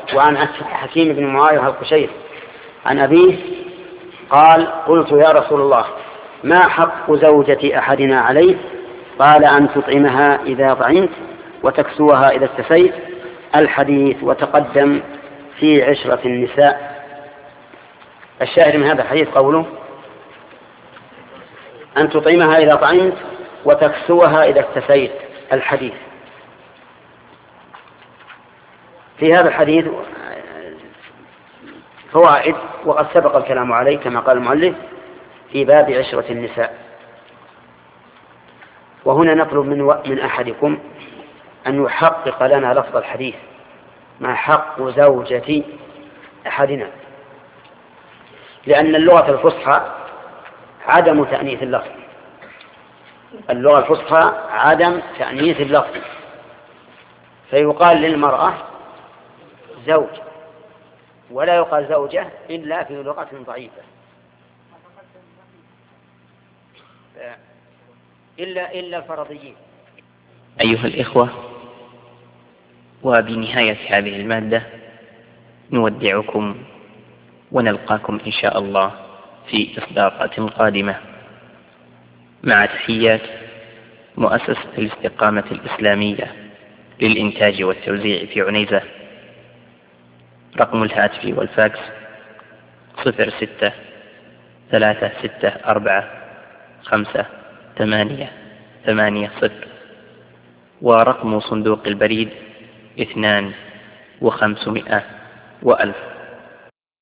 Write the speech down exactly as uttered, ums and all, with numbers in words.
وعن حكيم بن معاوية القشيري عن أبيه قال قلت يا رسول الله ما حق زوجة أحدنا عليه؟ قال أن تطعمها إذا طعمت وتكسوها إذا استسيت. الحديث وتقدم في عشرة النساء. الشاهد من هذا الحديث قوله أن تطعمها إذا طعمت وتكسوها إذا استسيت. الحديث في هذا الحديث فوائد وقد سبق الكلام عليه كما قال المؤلف في باب عشرة النساء. وهنا نطلب من, من أحدكم أن يحقق لنا لفظ الحديث ما حق زوجة أحدنا، لأن اللغة الفصحى عدم تأنيث اللفظ. اللغة الفصحى عدم تأنيث اللفظ، فيقال للمرأة زوج ولا يقال زوجة إلا في لغة ضعيفة، إلا إلا الفرضيين. أيها الإخوة، وبنهاية هذه المادة نودعكم ونلقاكم إن شاء الله في إصدارات قادمة، مع تحيات مؤسسة الاستقامة الإسلامية للإنتاج والتوزيع في عنيزة. رقم الهاتف والفاكس صفر ستة ثلاثة ستة أربعة خمسة ثمانية ثمانية صفر، ورقم صندوق البريد اثنان وخمسمائة وألف.